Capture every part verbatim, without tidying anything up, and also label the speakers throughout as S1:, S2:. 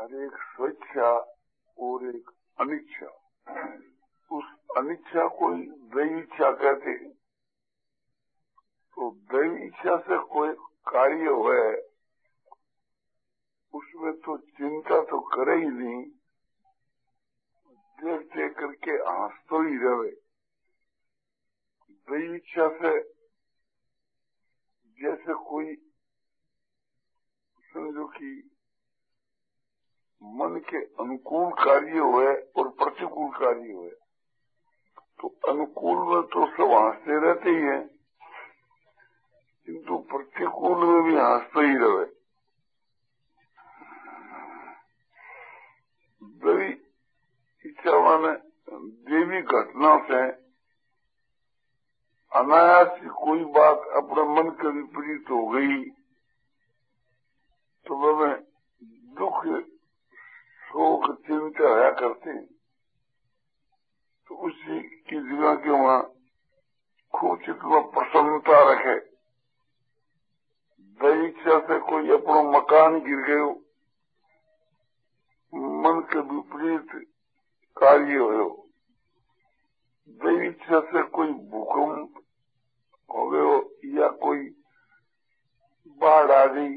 S1: और एक स्वेच्छा और एक अनिच्छा। उस अनिच्छा को दैवी इच्छा कहते हैं। तो दैवी इच्छा से कोई कार्य है उसमें तो चिंता तो करे ही नहीं, देख देख करके हंसतो ही रहे। दैवी इच्छा से जैसे कोई समझो कि मन के अनुकूल कार्य हुए और प्रतिकूल कार्य हुए, तो अनुकूल में तो सब हंसते रहते ही हैं, किंतु प्रतिकूल में भी हंसते ही रहे। दैवी इच्छा माने देवी घटना से अनायास कोई बात अपने मन के विपरीत हो गई तो वह दुख शोक चिंता आया करते हैं। तो उसी की जगह के वहाँ खूब चित्त में प्रसन्नता रखे। दैवी इच्छा से कोई अपना मकान गिर गयो, मन के विपरीत कार्य हो। दैवी इच्छा से कोई भूकंप हो गयो या कोई बाढ़ आ गई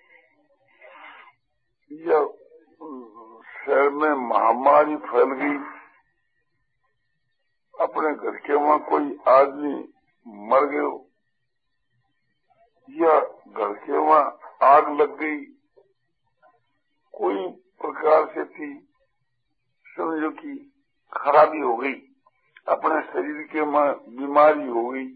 S1: या शहर में महामारी फैल गई, अपने घर के वहाँ कोई आदमी मर गयो या घर के वहाँ आग लग गई, कोई प्रकार से थी समझो कि खराबी हो गई, अपने शरीर के वहाँ बीमारी हो गई,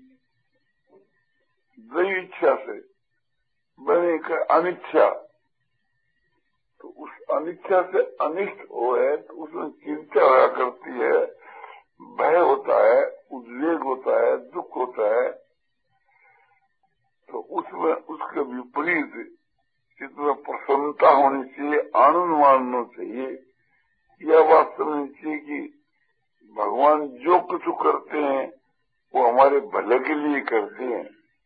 S1: दैवी इच्छा से बने का अनिच्छा, तो उस अनिच्छा से अनिष्ट हो है तो उसमें चिंता होया करती है, भय होता है, उद्वेग होता है, दुख होता है। तो उसमें उसके विपरीत जितना प्रसन्नता होनी चाहिए, आनंद मानना चाहिए, यह बात समझनी चाहिए कि भगवान जो कुछ करते हैं वो हमारे भले के लिए करते हैं,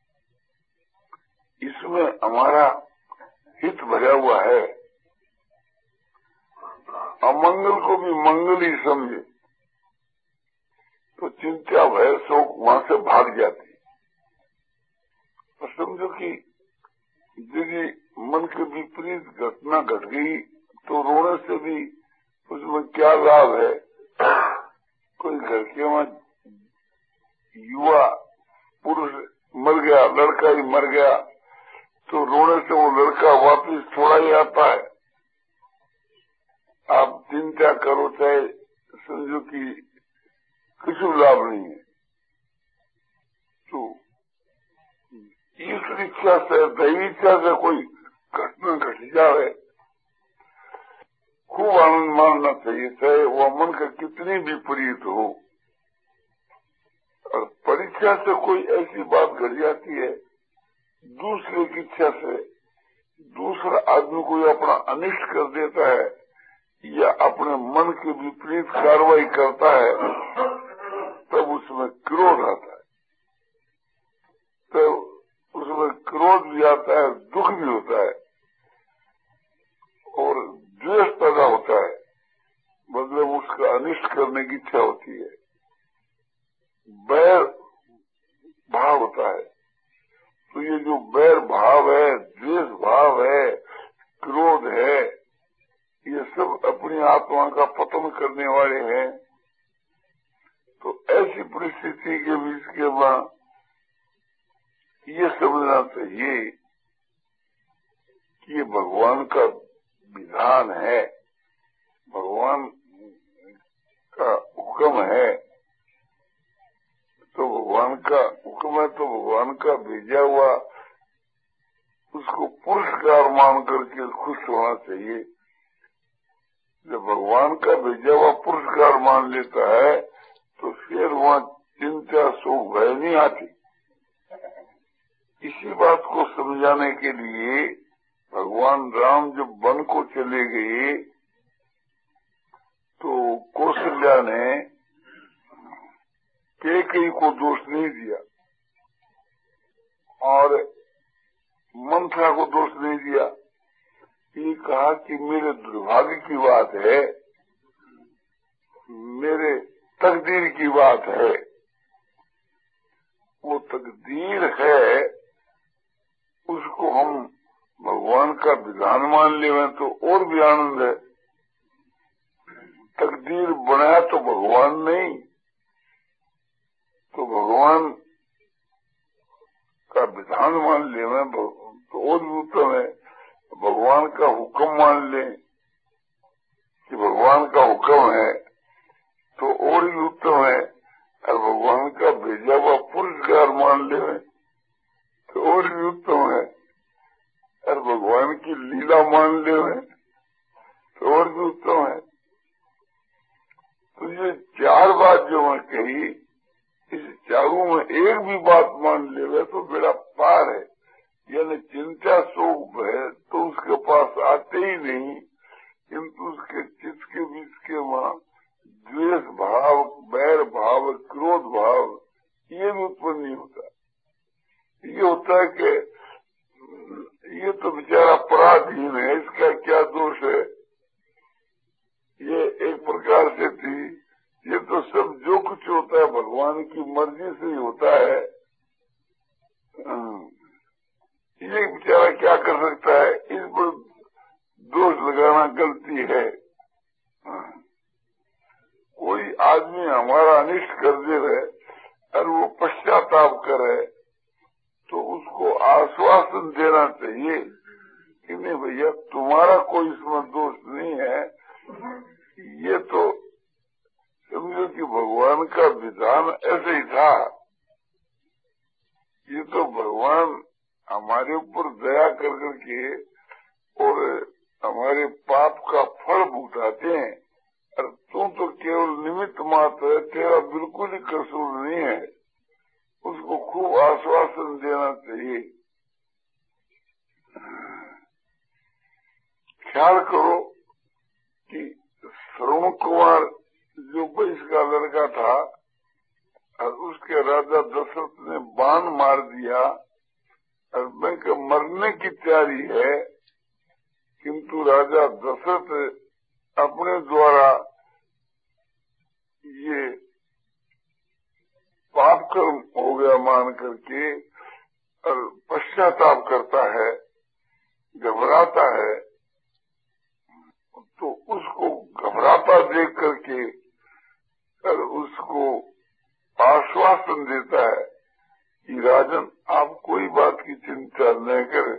S1: इसमें हमारा हित भरा हुआ है। अमंगल को भी मंगल ही समझे तो चिंता भय शोक वहां से भाग जाती। तो समझो कि यदि मन के विपरीत घटना घट गई तो रोने से भी उसमें क्या लाभ है। कोई घर के वहां युवा पुरुष मर गया, लड़का ही मर गया, तो रोने से वो लड़का वापस थोड़ा ही आता है। आप चिंता करो चाहे समझो कि कुछ लाभ नहीं है। तो ईश्वर इच्छा से दैवी इच्छा से कोई घटना घट जाए, खूब आनंद मानना चाहिए, चाहे वो मन का कितनी विपरीत हो। और परीक्षा से कोई ऐसी बात घट जाती है दूसरे की इच्छा से, दूसरा आदमी कोई अपना अनिष्ट कर देता है या अपने मन के विपरीत कार्रवाई करता है, तब उसमें क्रोध आता है, तब उसमें क्रोध भी आता है, दुख भी होता है और द्वेष पैदा होता है, मतलब उसका अनिष्ट करने की इच्छा होती है, बैर भाव होता है। तो ये जो बैर भाव है, द्वेष भाव है, क्रोध है, ये सब अपनी आत्मा का पतन करने वाले हैं। तो ऐसी परिस्थिति के बीच के बाद ये समझना चाहिए कि ये भगवान का विधान है, भगवान का हुक्म है। तो भगवान का हुक्म है तो भगवान का भेजा हुआ उसको पुरस्कार मान करके खुश होना चाहिए। जब भगवान का भेजा हुआ पुरस्कार मान लेता है तो फिर वहाँ चिंता शोक भय नहीं आती। इसी बात को समझाने के लिए भगवान राम जब वन को चले गए तो कौशल्या ने कैकेयी को दोष नहीं दिया और मंथरा को दोष नहीं दिया। एक कहा कि मेरे दुर्भाग्य की बात है, मेरे तकदीर की बात है। वो तकदीर है, उसको हम भगवान का विधान मान लें तो और भी आनंद है। तकदीर बनाया तो भगवान नहीं, तो भगवान का विधान मान लें तो और भी उत्तम है। भगवान का हुक्म मान लें कि भगवान का हुक्म है तो और भी उत्तम है। और भगवान का भेजा हुआ पुरस्कार मान लें तो और भी उत्तम है। और भगवान की लीला मान लें तो और भी उत्तम है। तो ये चार बात जो मैं कही, इस चारों में एक भी बात मान ले तो बेड़ा पार है। यानी चिंता शोक है तो उसके पास आते ही नहीं, किंतु उसके चित्त के बीच के वहाँ द्वेष भाव, बैर भाव, क्रोध भाव ये भी उत्पन्न नहीं होता। ये होता है कि ये तो बेचारा पराधीन है, इसका क्या दोष है। ये एक प्रकार से थी, ये तो सब जो कुछ होता है भगवान की मर्जी से ही होता है। ये बेचारा क्या कर सकता है, इस पर दोष लगाना गलती है। कोई आदमी हमारा अनिष्ट कर दे रहे और वो पश्चाताप करे तो उसको आश्वासन देना चाहिए कि नहीं भैया तुम्हारा कोई इसमें दोष नहीं है, ये तो समझो कि भगवान का विधान ऐसे ही था। ये तो भगवान हमारे ऊपर दया कर करके और हमारे पाप का फल भुगताते हैं, और तू तो केवल निमित्त मात्र है, तेरा बिल्कुल ही कसूर नहीं है। उसको खूब आश्वासन देना चाहिए। ख्याल करो कि श्रवण कुमार जो बैस का लड़का था और उसके राजा दशरथ ने बाण मार दिया और मैं के मरने की तैयारी है, किंतु राजा दशरथ अपने द्वारा ये पाप कर्म हो गया मान करके और पश्चाताप करता है, घबराता है, तो उसको घबराता देख करके और उसको आश्वासन देता है कि राजन आप कोई बात की चिंता न करें,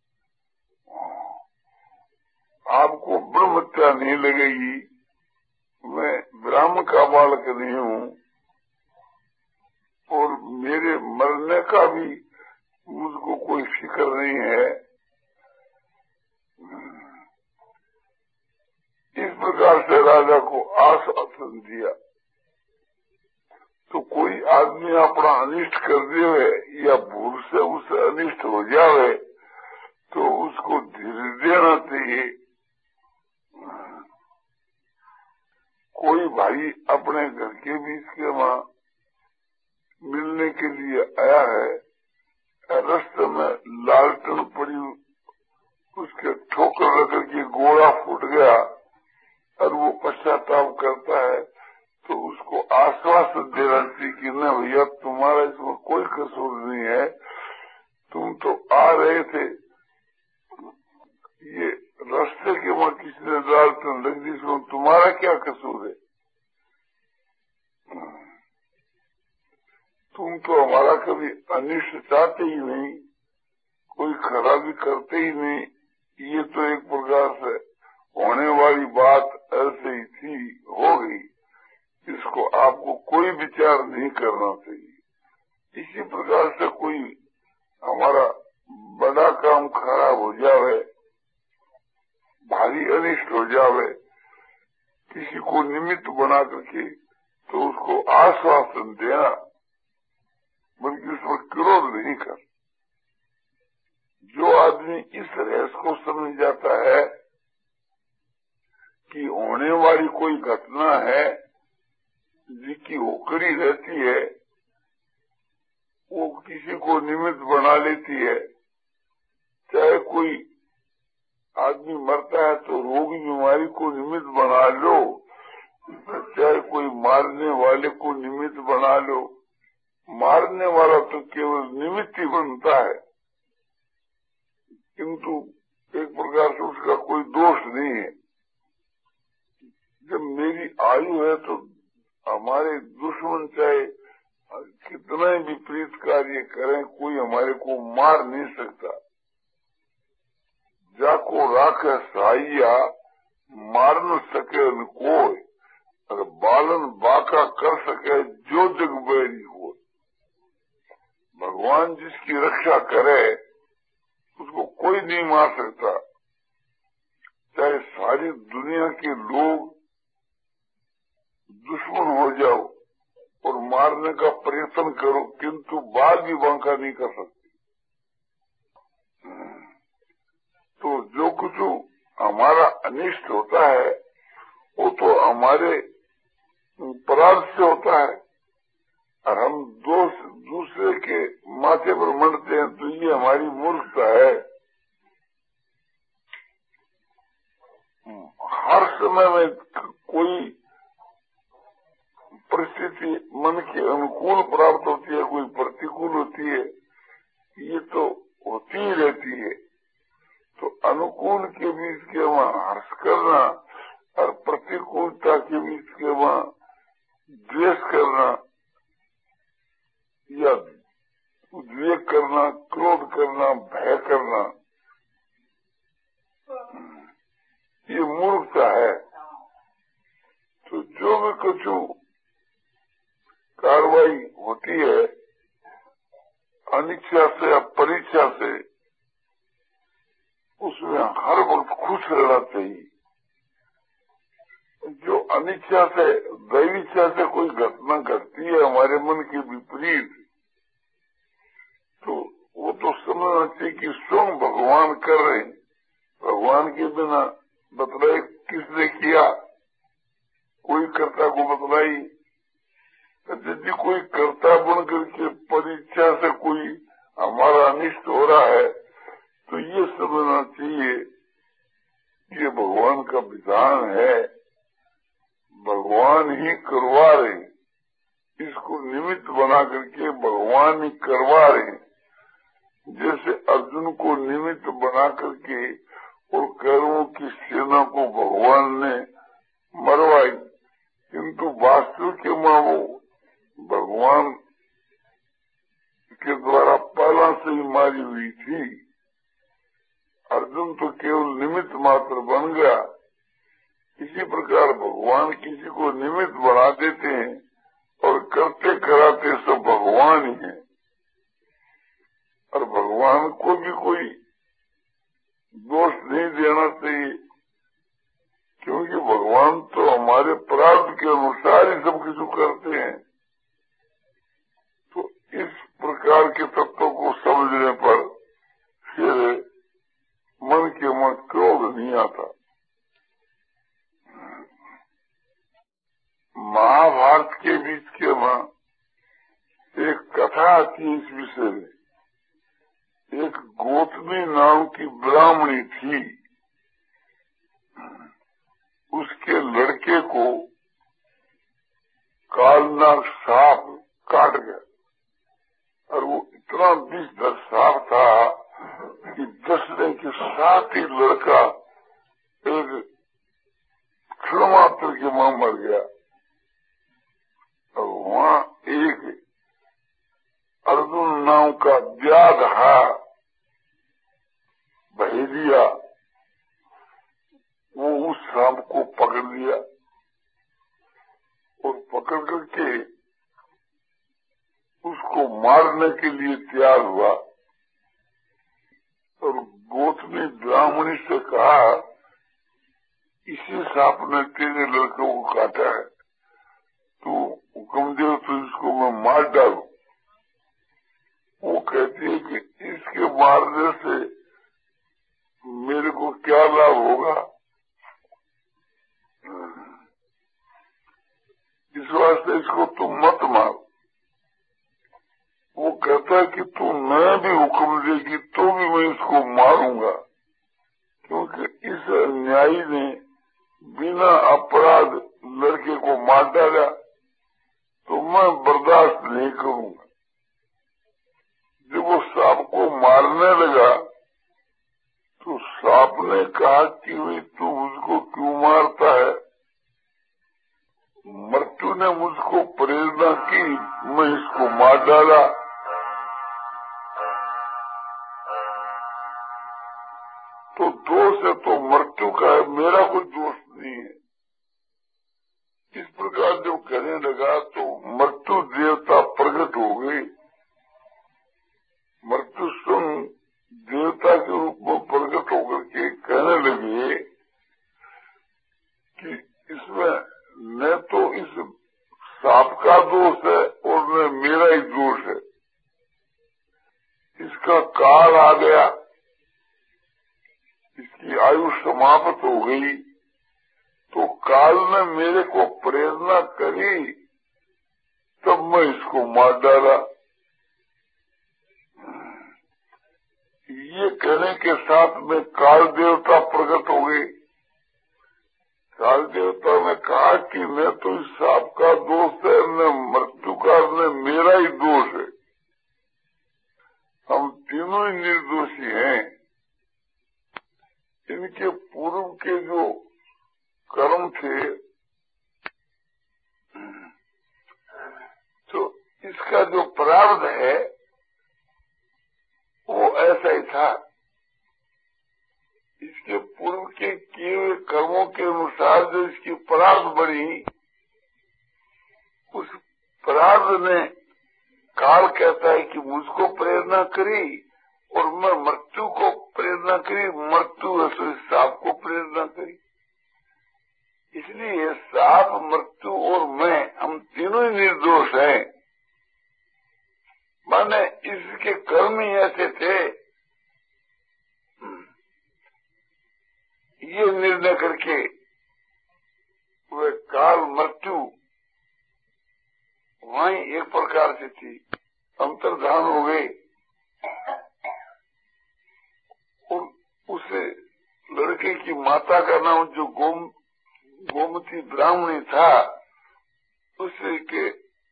S1: आपको ब्रह्महत्या नहीं लगेगी, मैं ब्राह्मण का बालक नहीं हूँ और मेरे मरने का भी मुझको कोई फिक्र नहीं है। इस प्रकार से राजा को आश्वासन दिया। तो कोई आदमी अपना अनिष्ट कर देवे या भूल से उसे अनिष्ट हो जावे तो उसको धीरे देना चाहिए। कोई भाई अपने घर के बीच के वहाँ मिलने के लिए आया है, रास्ते में लालटेन पड़ी उसके ठोकर लग के गोला फूट गया और वो पश्चाताप करता है, तो उसको आश्वासन देना चाहिए कि न भैया तुम्हारा इसमें कोई कसूर नहीं है, तुम तो आ रहे थे, ये रास्ते के वहाँ किसी ने लालटेन लग दी, इसमें तुम्हारा क्या कसूर है। तुम तो हमारा कभी अनिष्ट चाहते ही नहीं, कोई खराबी करते ही नहीं। ये तो एक प्रकार से होने वाली बात ऐसे ही थी, हो गई, इसको आपको कोई विचार नहीं करना चाहिए। इसी प्रकार से कोई हमारा बड़ा काम खराब हो जावे, भारी अनिष्ट हो जावे, किसी को निमित्त बना करके, तो उसको आश्वासन देना, बल्कि उसमें क्रोध नहीं कर। जो आदमी इस रहस्य को समझ जाता है कि होने वाली कोई घटना है जिसकी होकड़ी रहती है, वो किसी को निमित्त बना लेती है। चाहे कोई आदमी मरता है तो रोगी बीमारी को निमित्त बना लो, चाहे कोई मारने वाले को निमित्त बना लो। मारने वाला तो केवल निमित्त ही बनता है, किंतु एक प्रकार से उसका कोई दोष नहीं है। जब मेरी आयु है तो हमारे दुश्मन चाहे कितना ही विपरीत कार्य करें, कोई हमारे को मार नहीं सकता। जाको राखे सहाइया मार न सके न कोई, अगर बालन बाका कर सके जो जग बैरी हो। भगवान जिसकी रक्षा करे उसको कोई नहीं मार सकता, चाहे सारी दुनिया के लोग दुश्मन हो जाओ और मारने का प्रयत्न करो, किंतु बाल भी बांका नहीं कर सकते। तो जो कुछ हमारा अनिष्ट होता है वो तो हमारे अपराध से होता है, और हम दोष दूसरे के माथे पर मंडते हैं, तो ये हमारी मूर्खता है। हर समय में कोई परिस्थिति मन के अनुकूल प्राप्त होती है, कोई प्रतिकूल होती है, ये तो होती ही रहती है। तो अनुकूल के बीच के वहाँ हर्ष करना और प्रतिकूलता के बीच के वहाँ द्वेष करना या उद्वेग करना, क्रोध करना, भय करना, ये मूर्खता है। तो जो भी कुछ कार्रवाई होती है अनिच्छा से या परीक्षा से, उसमें हर वक्त खुश रहना चाहिए। जो अनिच्छा से, दैवीच्छा से कोई घटना घटती है हमारे मन के विपरीत, तो वो तो समझना चाहिए कि स्वयं भगवान कर रहे हैं। भगवान के बिना बतलाए किसने किया, कोई कर्ता को बतलाई। यदि कोई कर्ता बन करके परीक्षा से कोई हमारा अनिष्ट हो रहा है, तो ये समझना चाहिए ये भगवान का विधान है, भगवान ही करवा रहे, इसको निमित्त बना करके भगवान ही करवा रहे। जैसे अर्जुन को निमित्त बना करके और कौरवों की सेना को भगवान ने मरवाई, किंतु वास्तविक में वो भगवान के द्वारा पहला से ही मारी हुई थी। अर्जुन तो केवल निमित्त मात्र बन गया। इसी प्रकार भगवान किसी को निमित्त बना देते हैं और करते कराते सब भगवान ही है। और भगवान को भी कोई दोष नहीं देना चाहिए, क्योंकि भगवान तो हमारे प्राप्त के अनुसार ही सब कुछ करते हैं। तो इस प्रकार के तत्वों को समझने पर फिर मन के मन क्रोध नहीं आता। महाभारत के बीच के वहां एक कथा आती है इस विषय में। एक गोतमी नाम की ब्राह्मणी थी, उसके लड़के को कालनाग सांप काट गया, और वो इतना विषधर सांप था कि दसने के साथ ही लड़का एक क्षण मात्र के वहां मर गया। और वहां एक अर्जुन नाम का व्याधा बहेलिया, वो उस सांप को पकड़ लिया और पकड़ करके उसको मारने के लिए तैयार हुआ। और गोतमी ब्राह्मणी से कहा, इसी सांप ने तेरे लड़के को काटा है, तू हुक्म दे तो इसको मैं मार डालू। वो कहती है कि इसके मारने से मेरे को क्या लाभ होगा, इस वास्ते इसको तुम मत मार। वो कहता है कि तू मैं भी हुक्म देगी तो भी मैं इसको मारूंगा, क्योंकि इस न्यायी ने बिना अपराध लड़के को मार डाला तो मैं बर्दाश्त नहीं करूंगा। जब वो सांप को मारने लगा तो सांप ने कहा कि वे तू मुझको क्यों मारता है? मृत्यु ने मुझको प्रेरणा की, मैं इसको मार डाला। तो दोष है तो मृत्यु का है, मेरा कोई दोष नहीं है। इस प्रकार जब कहने लगा तो मृत्यु देवता प्रकट हो गई। मृत्यु स्वयं देवता के रूप में प्रकट होकर के कहने लगे कि इसमें न तो इस सांप का दोष है और न मेरा ही दोष है। इसका काल आ गया, इसकी आयु समाप्त हो गई, तो काल ने मेरे को प्रेरणा करी, तब मैं इसको मार डाला। ये कहने के साथ में काल देवता प्रकट हो गए। काल देवता ने कहा कि न तो इस सांप का दोष है, न मृत्यु का, न मेरा ही दोष है। हम तीनों ही निर्दोषी हैं। इनके पूर्व के जो कर्म थे तो इसका जो प्रारब्ध है वो ऐसा ही था। इसके पूर्व के किए हुए कर्मों के अनुसार जो इसकी प्रारब्ध बनी, उस प्रारब्ध ने काल कहता है कि मुझको प्रेरणा करी और मैं मृत्यु को प्रेरणा करी, मृत्यु है इस सांप को प्रेरणा करी। इसलिए सांप, मृत्यु और मैं, हम तीनों ही निर्दोष हैं। माने इसके कर्म ही ऐसे थे। ये निर्णय करके वे काल, मृत्यु वहीं एक प्रकार से थी, अंतर्धान हो गए। और उसे लड़के की माता का नाम जो गोम गोमती ब्राह्मणी था, उसे के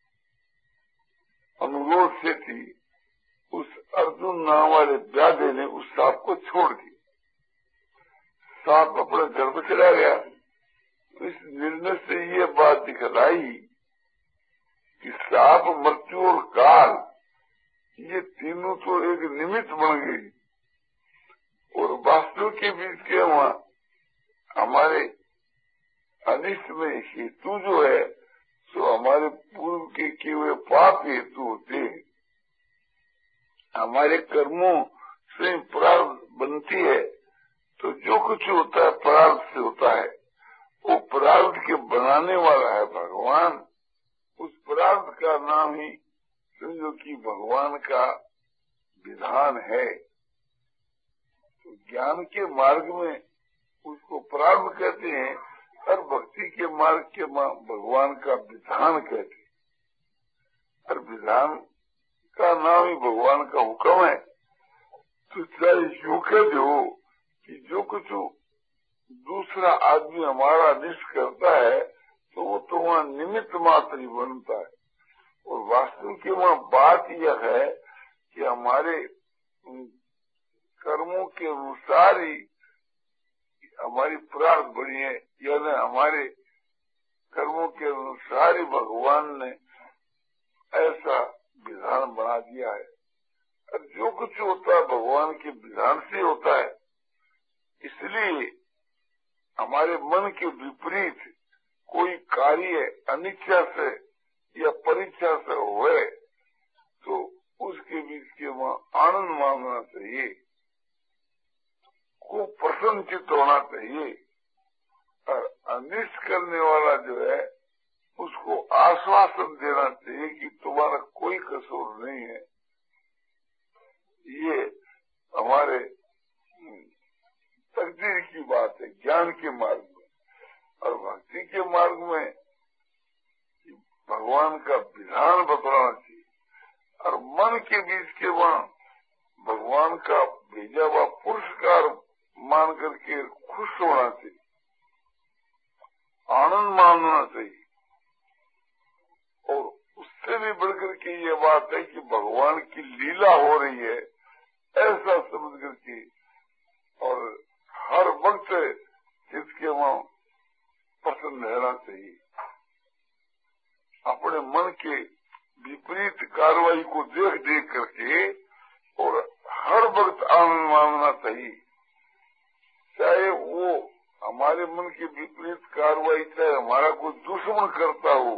S1: अनुरोध से थी, उस अर्जुन नाम वाले व्याधे ने उस सांप को छोड़ दिया। सांप अपने घर पर चला गया। इस निर्णय से ये बात दिखलाई कि सांप, मृत्यु और काल ये तीनों तो एक निमित्त बन गई और वास्तु के बीच के वहाँ हमारे अनिष्ट में हेतु जो है तो हमारे पूर्व के किए हुए पाप हेतु होते हैं। हमारे कर्मों से प्रारब्ध बनती है, तो जो कुछ होता है प्रारब्ध से होता है। वो प्रारब्ध के बनाने वाला है भगवान। उस प्रारब्ध का नाम ही समझो कि भगवान का विधान है। तो ज्ञान के मार्ग में उसको प्रारब्ध कहते हैं और भक्ति के मार्ग के भगवान का विधान कहते हैं। और विधान का नाम ही भगवान का हुक्म है। तो चाहे यूं कह दो कि जो कुछ दूसरा आदमी हमारा अनिष्ट करता है तो वो तो वहाँ निमित्त मात्र ही बनता है। और वास्तव की वहाँ बात यह है कि हमारे कर्मों के अनुसार ही हमारी प्रारब्ध बनी है, यानी हमारे कर्मों के अनुसार ही भगवान ने ऐसा विधान बना दिया है। और जो कुछ होता है भगवान के विधान से होता है। इसलिए हमारे मन के विपरीत कोई कार्य अनिच्छा से या परीक्षा से हुए तो उसके बीच के वहाँ आनंद मानना चाहिए, को प्रसन्नचित होना चाहिए। और अनिष्ट करने वाला जो है उसको आश्वासन देना चाहिए कि तुम्हारा कोई कसूर नहीं है। ये हमारे तकदीर की बात है ज्ञान के मार्ग में। और भक्ति के मार्ग में भगवान का विधान बतलाना चाहिए। और मन के बीच के वहाँ भगवान का भेजा हुआ पुरस्कार मान करके खुश होना चाहिए, आनंद मानना चाहिए। और उससे भी बढ़कर के ये बात है कि भगवान की लीला हो रही है ऐसा समझ करके और हर वक्त इसके वहां प्रसन्न रहना चाहिए। अपने मन के विपरीत कार्रवाई को देख देख करके और हर वक्त आनंद मानना चाहिए। चाहे वो हमारे मन के विपरीत कार्रवाई चाहे हमारा कोई दुश्मन करता हो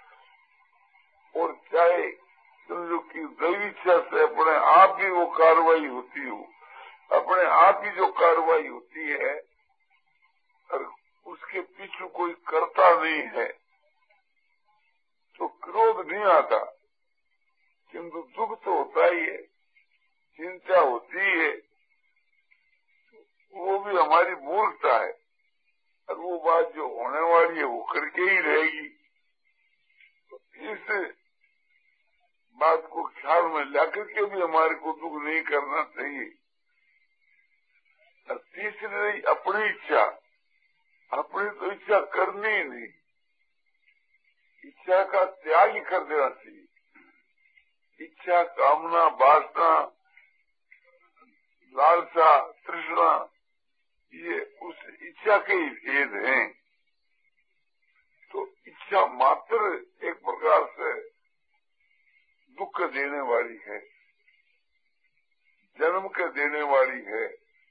S1: और चाहे समझो कि दैवी इच्छा से अपने आप ही वो कार्रवाई होती हो, अपने आप ही जो कार्रवाई होती है और उसके पीछे कोई करता नहीं है तो क्रोध नहीं आता, किंतु दुख तो होता ही है, चिंता होती है, वो भी हमारी मूर्खता है और वो बात जो होने वाली है वो करके ही रहेगी। तो इस बात को ख्याल में लाकर के भी हमारे को दुख नहीं करना चाहिए। और तीसरी रही अपनी इच्छा, अपनी तो इच्छा करनी ही नहीं, इच्छा का त्याग ही कर देना चाहिए। इच्छा, कामना, वासना, लालसा, तृष्णा ये उस इच्छा के ही भेद हैं। तो इच्छा मात्र एक प्रकार से दुख देने वाली है, जन्म के देने वाली है।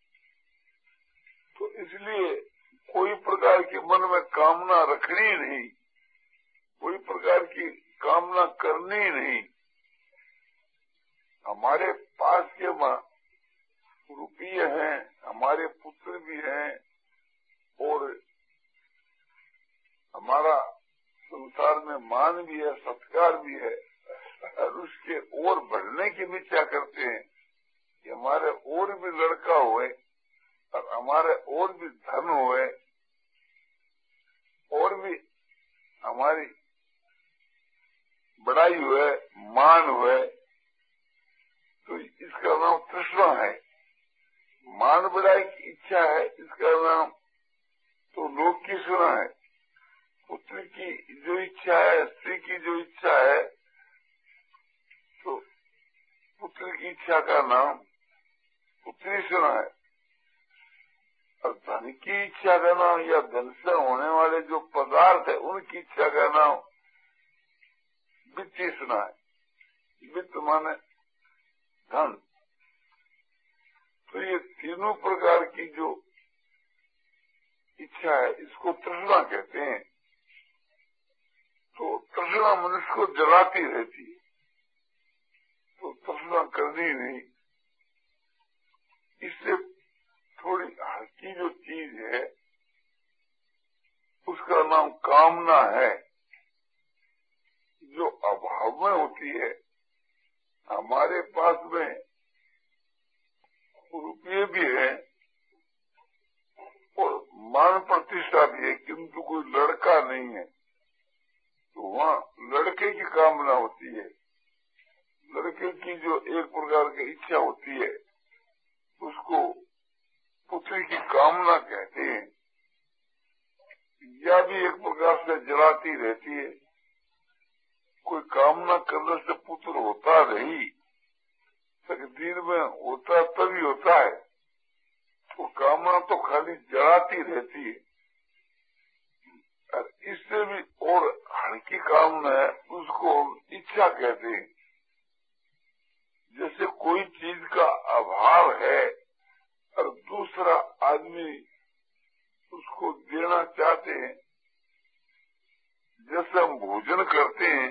S1: तो इसलिए कोई प्रकार के मन में कामना रखनी नहीं, कोई प्रकार की कामना करनी नहीं। हमारे पास के मां रुपये हैं, हमारे पुत्र भी हैं और हमारा संसार में मान भी है, सत्कार भी है और उसके और बढ़ने की भी इच्छा करते हैं कि हमारे और भी लड़का होए और हमारे और भी धन होए और भी हमारी बड़ाई हुए, मान हुए। तो इसका नाम तृष्णा है, मान बढ़ाई की इच्छा है, इसका नाम तो लोक की सुना है। पुत्र की जो इच्छा है, स्त्री की जो इच्छा है, तो पुत्र की इच्छा का नाम पुत्री सुना है। और धन की इच्छा का नाम या धन से होने वाले जो पदार्थ है उनकी इच्छा का नाम वित्त सुना है। वित्त माने धन। तो ये तीनों प्रकार की जो इच्छा है इसको तृष्णा कहते हैं। तो तृष्णा मनुष्य को जलाती रहती है, तो तृष्णा करनी नहीं। इससे थोड़ी हल्की जो चीज है उसका नाम कामना है, जो अभाव में होती है। हमारे पास में रुपये भी है और मान प्रतिष्ठा भी है, किंतु कोई लड़का नहीं है, तो वहाँ लड़के की कामना होती है। लड़के की जो एक प्रकार की इच्छा होती है उसको पुत्री की कामना कहते हैं। यह भी एक प्रकार से जलाती रहती है। कोई कामना करने से पुत्र होता नहीं, तकदीर में होता तभी होता है। तो कामना तो खाली जलाती रहती है। और इससे भी और हल्की कामना है, उसको इच्छा कहते हैं। जैसे कोई चीज का अभाव है और दूसरा आदमी उसको देना चाहते हैं, जैसे हम भोजन करते हैं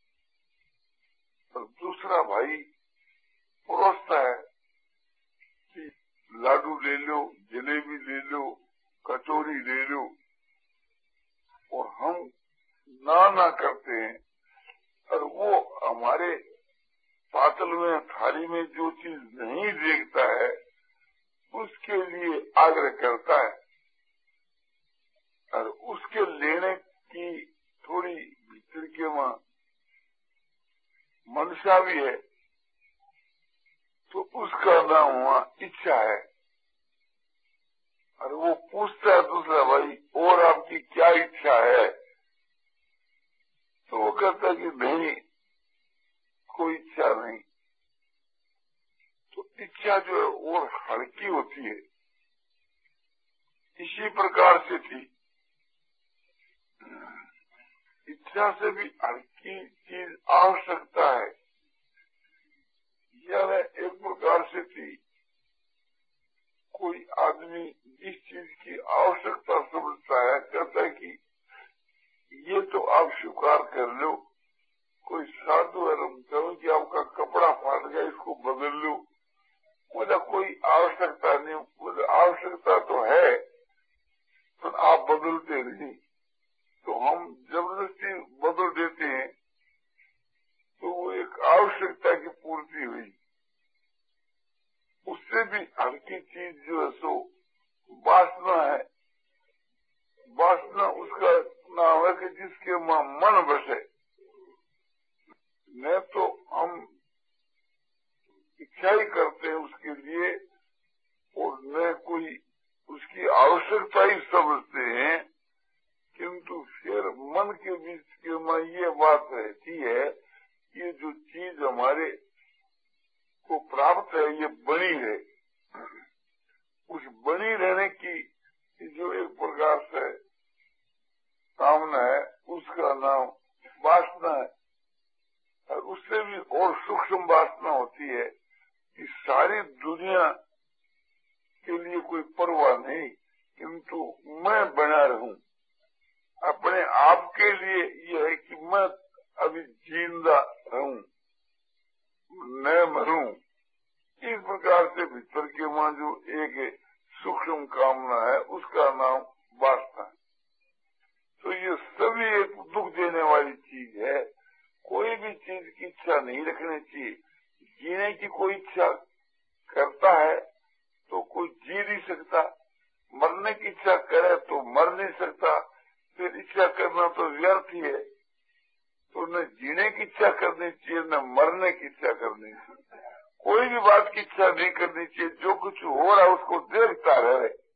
S1: और दूसरा भाई परोसता है कि लाडू ले लो, जलेबी ले लो, कचौरी ले लो, और हम ना ना करते हैं। और वो हमारे पातल में थाली में जो चीज नहीं देखता है उसके लिए आग्रह करता है और उसके लेने की थोड़ी भीतर के वहां मनसा भी है, तो उसका नाम वहां इच्छा है। और वो पूछता है दूसरा भाई और आपकी क्या इच्छा है, तो वो कहता है कि नहीं कोई इच्छा नहीं। तो इच्छा जो है और हल्की होती है, इसी प्रकार से थी इच्छा से भी हल्की चीज आवश्यकता है। यानी एक प्रकार से थी कोई आदमी जिस चीज की आवश्यकता समझता है कहता है कि ये तो आप स्वीकार कर लो, कोई साधु है कहो कि आपका कपड़ा फाट गया इसको बदल लो, मुझे कोई आवश्यकता नहीं, मुझे आवश्यकता तो है पर आप बदलते नहीं, तो हम जबरदस्ती बदल देते हैं, तो वो एक आवश्यकता की पूर्ति हुई। उससे भी हल्की चीज जो है सो वासना है। वासना उसका नाम है कि जिसके मन बसे, न तो हम इच्छा ही करते हैं उसके लिए और न कोई उसकी आवश्यकता ही समझते हैं, किंतु फिर मन के बीच के में ये बात रहती है कि जो चीज हमारे को प्राप्त है ये बनी है। उस बनी रहने की जो एक प्रकार से कामना है उसका नाम वासना है। और उससे भी और सूक्ष्म वासना होती है कि सारी दुनिया के लिए कोई परवाह नहीं, किंतु मैं बना रहूं, अपने आप के लिए यह है कि मैं अभी जिंदा रहूं, न मरूं। इस प्रकार से भीतर के वहां जो एक सूक्ष्म कामना है उसका नाम वासना है। तो ये सभी एक दुख देने वाली चीज है। कोई भी चीज की इच्छा नहीं रखनी चाहिए। जीने की कोई इच्छा करता है तो कोई जी नहीं सकता, मरने की इच्छा करे तो मर नहीं सकता, फिर इच्छा करना तो व्यर्थ ही है। तो न जीने की इच्छा करनी चाहिए न मरने की इच्छा करनी चाहिए। कोई भी बात की इच्छा नहीं करनी चाहिए, जो कुछ हो रहा है उसको देखता रहे।